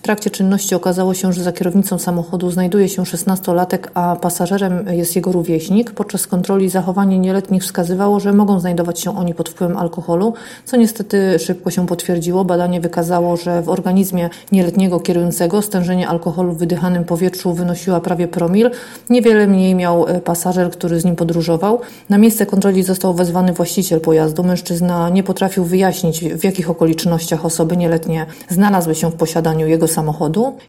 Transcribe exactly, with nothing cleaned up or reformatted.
W trakcie czynności okazało się, że za kierownicą samochodu znajduje się szesnastolatek, a pasażerem jest jego rówieśnik. Podczas kontroli zachowanie nieletnich wskazywało, że mogą znajdować się oni pod wpływem alkoholu, co niestety szybko się potwierdziło. Badanie wykazało, że w organizmie nieletniego kierującego stężenie alkoholu w wydychanym powietrzu wynosiła prawie promil. Niewiele mniej miał pasażer, który z nim podróżował. Na miejsce kontroli został wezwany właściciel pojazdu. Mężczyzna nie potrafił wyjaśnić, w jakich okolicznościach osoby nieletnie znalazły się w posiadaniu jego samochodu.